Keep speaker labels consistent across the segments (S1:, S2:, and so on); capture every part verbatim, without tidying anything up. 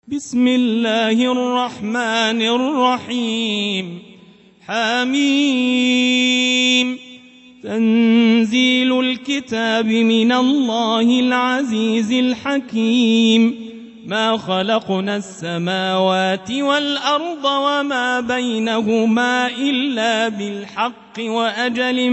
S1: بسم الله الرحمن الرحيم. حميم. تنزيل الكتاب من الله العزيز الحكيم. ما خلقنا السماوات والأرض وما بينهما إلا بالحق وأجل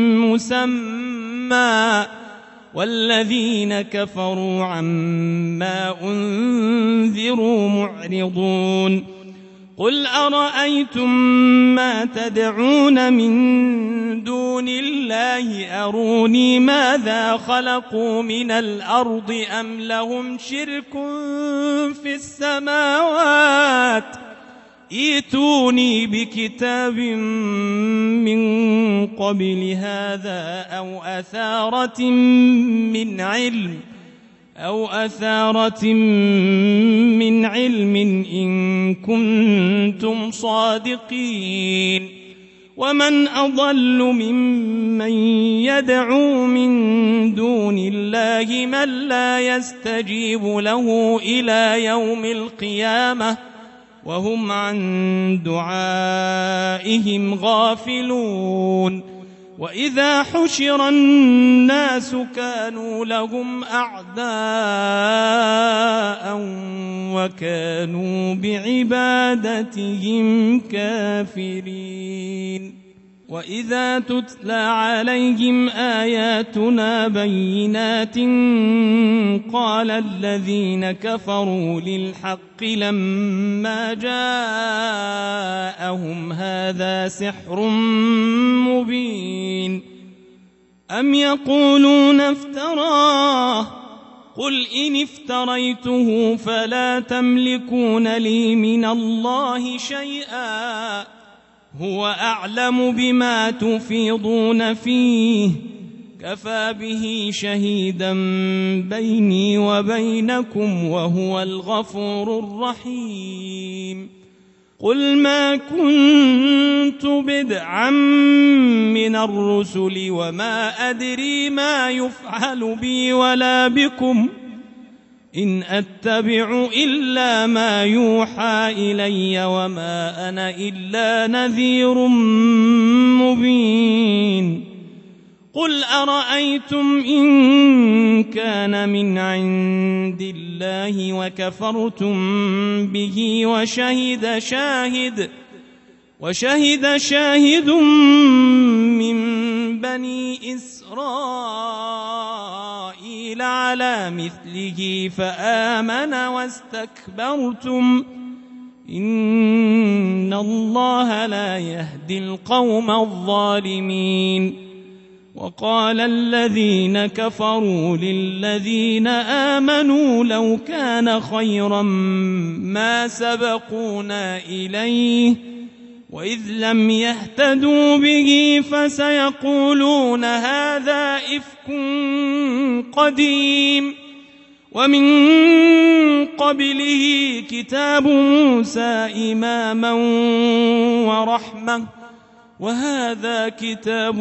S1: مسمى، والذين كفروا عما أنذروا معرضون. قل أرأيتم ما تدعون من دون الله أروني ماذا خلقوا من الأرض أم لهم شرك في السماوات، ائتوني بكتاب من قبل هذا أو أثارة من علم أو أثارة من علم إن كنتم صادقين. ومن أضل ممن يدعو من دون الله من لا يستجيب له إلى يوم القيامة وهم عن دعائهم غافلون. وإذا حشر الناس كانوا لهم أعداء وكانوا بعبادتهم كافرين. وإذا تتلى عليهم آياتنا بينات قال الذين كفروا للحق لما جاءهم هذا سحر مبين. أم يقولون افتراه قل إن افتريته فلا تملكون لي من الله شيئا هو أعلم بما تفيضون فيه كفى به شهيدا بيني وبينكم وهو الغفور الرحيم. قل ما كنت بدعا من الرسل وما أدري ما يفعل بي ولا بكم إن أتبع إلا ما يوحى إلي وما أنا إلا نذير مبين. قل أرأيتم إن كان من عند الله وكفرتم به وشهد شاهد وشهد شاهد من بني إسرائيل على مثله فآمن واستكبرتم إن الله لا يهدي القوم الظالمين. وقال الذين كفروا للذين آمنوا لو كان خيرا ما سبقونا إليه وإذ لم يهتدوا به فسيقولون هذا إفك قديم. ومن قبله كتاب موسى إماما ورحمة وهذا كتاب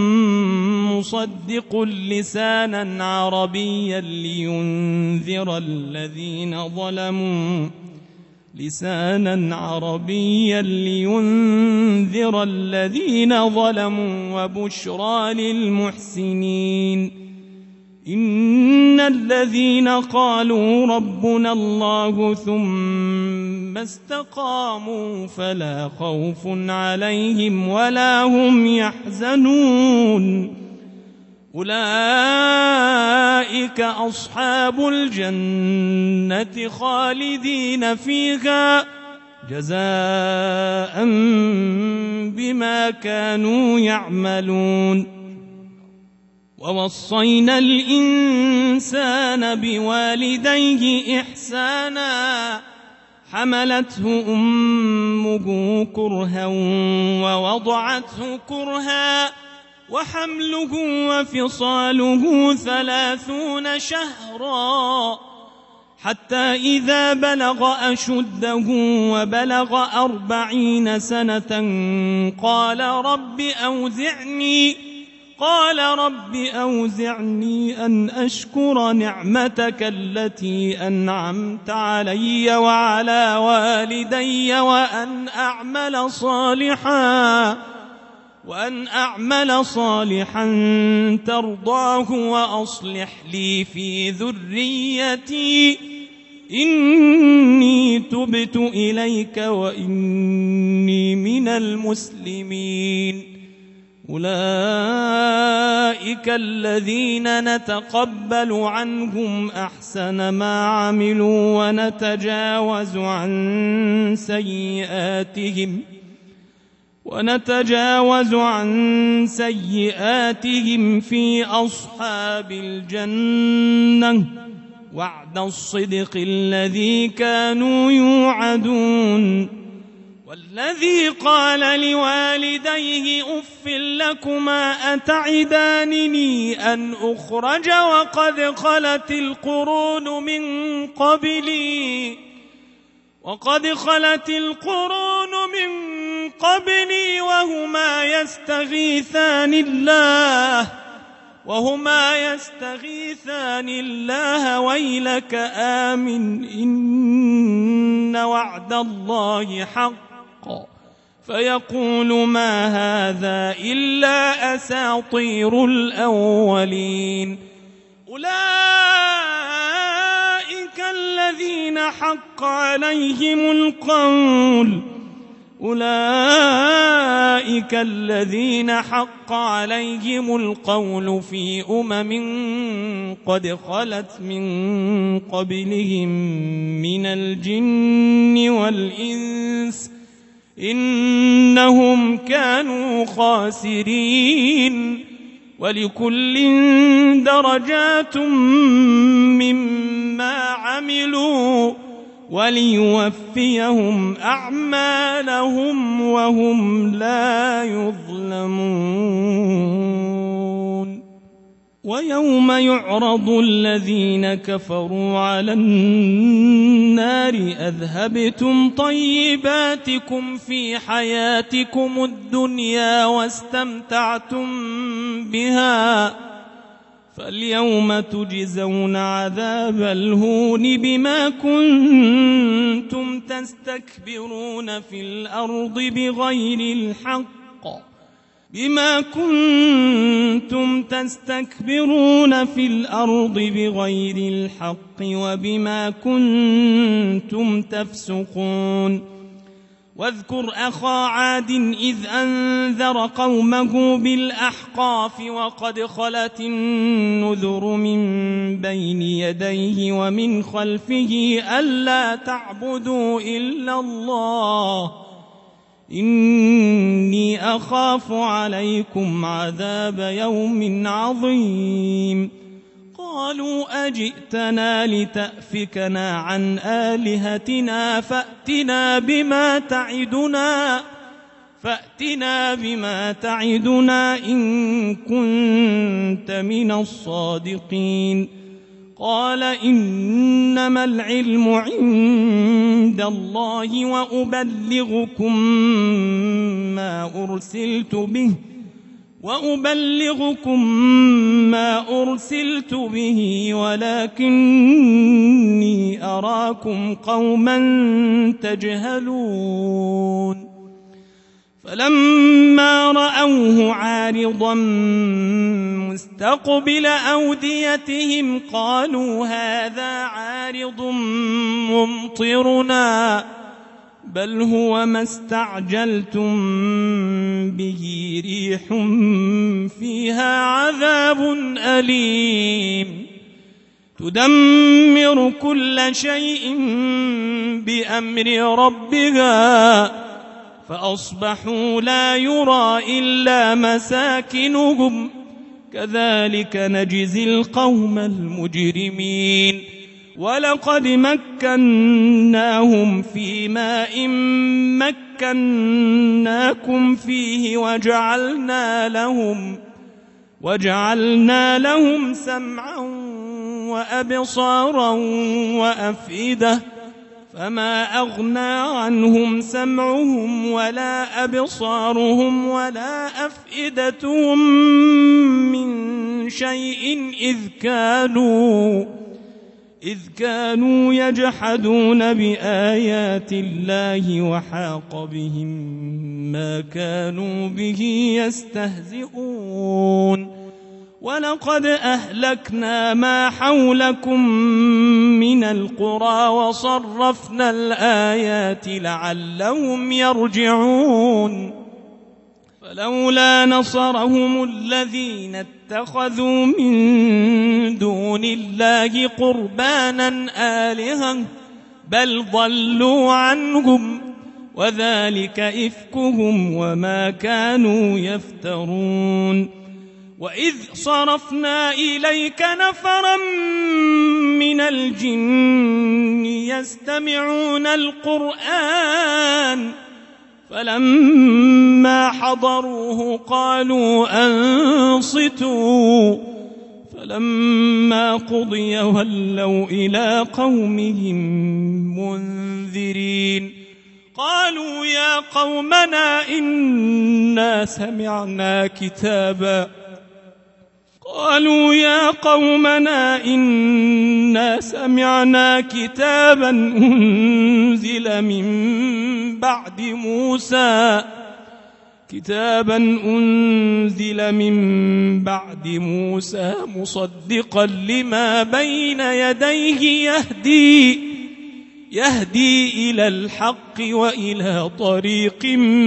S1: مصدق لسانا عربيا لينذر الذين ظلموا لسانا عربيا لينذر الذين ظلموا وبشرى للمحسنين. إن الذين قالوا ربنا الله ثم استقاموا فلا خوف عليهم ولا هم يحزنون أولئك أصحاب الجنة خالدين فيها جزاء بما كانوا يعملون. ووصينا الإنسان بوالديه إحسانا حملته أمه كرها ووضعته كرها وحمله وفصاله ثلاثون شهرا حتى إذا بلغ أشده وبلغ أربعين سنة قال رب أوزعني قال رب أوزعني أن أشكر نعمتك التي أنعمت علي وعلى والدي وأن أعمل صالحا وأن أعمل صالحا ترضاه وأصلح لي في ذريتي إني تبت إليك وإني من المسلمين. أولئك الذين نتقبل عنهم أحسن ما عملوا ونتجاوز عن سيئاتهم ونتجاوز عن سيئاتهم في أصحاب الجنة وعد الصدق الذي كانوا يوعدون. والذي قال لوالديه أف لكما أتعدانني أن أخرج وقد خلت القرون من قبلي وقد خلت القرون من قبلي وهما يستغيثان الله وهما يستغيثان الله ويلك آمن إن وعد الله حق فيقول ما هذا إلا أساطير الأولين. أولئك الذين حق عليهم القول أولئك الذين حق عليهم القول في أمم قد خلت من قبلهم من الجن والإنس إنهم كانوا خاسرين. ولكل درجات مما عملوا وليوفيهم أعمالهم وهم لا يظلمون. ويوم يعرض الذين كفروا على النار أذهبتم طيباتكم في حياتكم الدنيا واستمتعتم بها فاليوم تجزون عذاب الهون بما كنتم تستكبرون في الأرض بغير الحق بما كنتم تستكبرون في الأرض بغير الحق وبما كنتم تفسقون. واذكر أخا عاد إذ أنذر قومه بالأحقاف وقد خلت النذر من بين يديه ومن خلفه ألا تعبدوا إلا الله إني أخاف عليكم عذاب يوم عظيم. قالوا أجئتنا لتأفكنا عن آلهتنا فأتنا بما تعدنا فأتنا بما تعدنا إن كنت من الصادقين. قال إنما العلم عند الله وأبلغكم ما أرسلت به وأبلغكم ما أرسلت به ولكني أراكم قوما تجهلون. فلما رأوه عارضا مستقبل أوديتهم قالوا هذا عارض ممطرنا بل هو ما استعجلتم به ريح فيها عذاب أليم تدمر كل شيء بأمر ربها فأصبحوا لا يرى إلا مساكنهم كذلك نجزي القوم المجرمين. ولقد مكناهم في ماء مكناكم فيه وجعلنا لهم وجعلنا لهم سمعا وأبصارا وأفئدة فما أغنى عنهم سمعهم ولا أبصارهم ولا أفئدتهم من شيء إذ كانوا إذ كانوا يجحدون بآيات الله وحاق بهم ما كانوا به يستهزئون ولقد أهلكنا ما حولكم من القرى وصرفنا الآيات لعلهم يرجعون فلولا نصرهم الذين اتخذوا من دون الله قربانا آلهة بل ضلوا عنهم وذلك إفكهم وما كانوا يفترون وإذ صرفنا إليك نفرا من الجن يستمعون القرآن فلما حضروه قالوا أنصتوا فلما قضي ولوا إلى قومهم منذرين قالوا يا قومنا إنا سمعنا كتابا قالوا يا قومنا إنا سمعنا كتابا أنزل من بعد موسى كتابا أنزل من بعد موسى مصدقا لما بين يديه يهدي يهدي إلى الحق وإلى طريق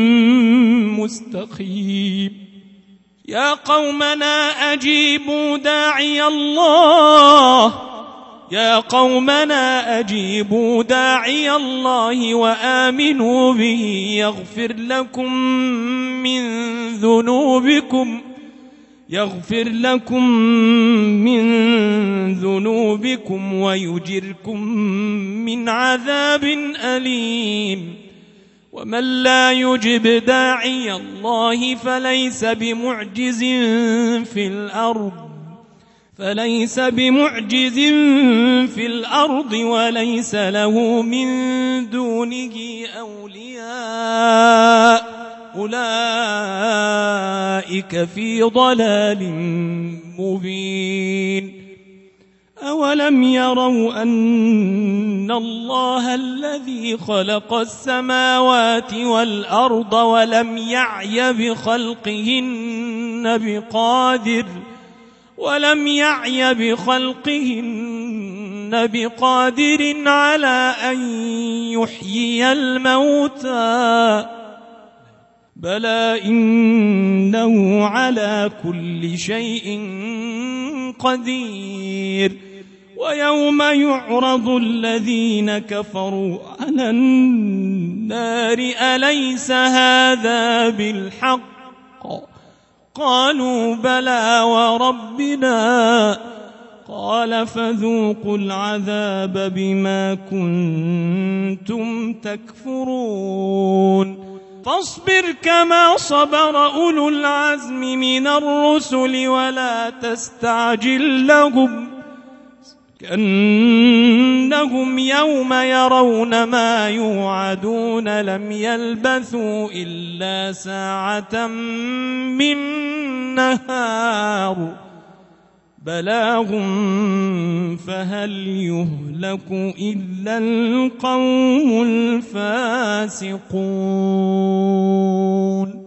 S1: مستقيم يا قومنا أجيبوا داعي الله يا قومنا أجيبوا داعي الله وآمنوا به يغفر لكم من ذنوبكم يغفر لكم من ذنوبكم ويجركم من عذاب أليم ومن لا يجب داعي الله فليس بمعجز في الأرض فليس بمعجز في الأرض وليس له من دونه أولياء أولئك في ضلال مبين أولم يروا أن الله الذي خلق السماوات والأرض ولم يعي بخلقهن بقادر ولم يعي بخلقهن بقادر على أن يحيي الموتى بلى إنه على كل شيء قدير ويوم يعرض الذين كفروا على النار أليس هذا بالحق قالوا بلى وربنا قال فذوقوا العذاب بما كنتم تكفرون فاصبر كما صبر أولو العزم من الرسل ولا تستعجل لهم كأنهم يوم يرون ما يوعدون لم يلبثوا إلا ساعة من نهار بلاغ فهل يهلك إلا القوم الفاسقون.